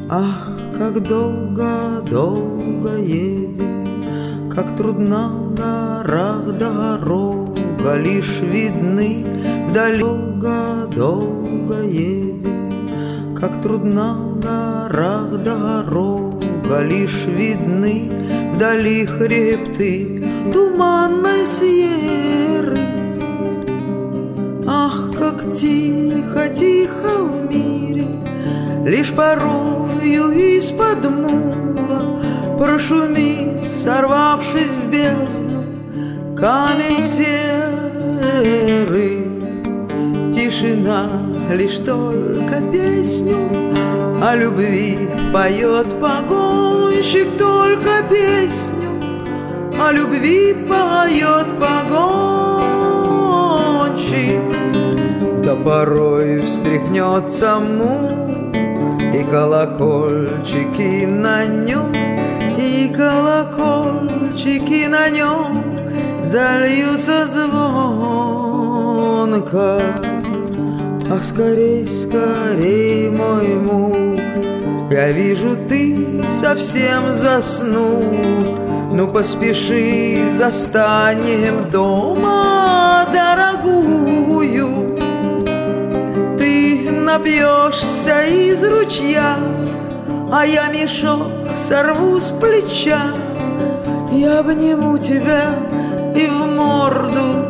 Ах, как долго, долго едем, как трудна в горах дорога, лишь видны вдали. Долго, долго едем, как трудна в горах дорога, лишь видны вдали хребты туманной сьерры. Ах, как тихо, тихо в мире, лишь порою из-под мула прошумит, сорвавшись в бездну, камень серый. Тишина лишь только песню о любви поет погонщик, только песню о любви поет погонщик. Да порой встряхнется мул, и колокольчики на нем, и колокольчики на нем зальются звонко. Ах, скорей, скорей, мой мул, я вижу, ты совсем заснул. Ну поспеши, застанем дома дорогую. Ты напьешься из ручья, а я мешок сорву с плеча. Я обниму тебя и в морду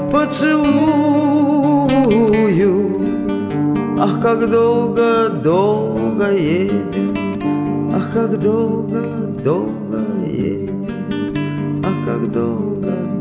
поцелую. Ах, как долго, долго едем, ах, как долго, долго едем, ах, как долго,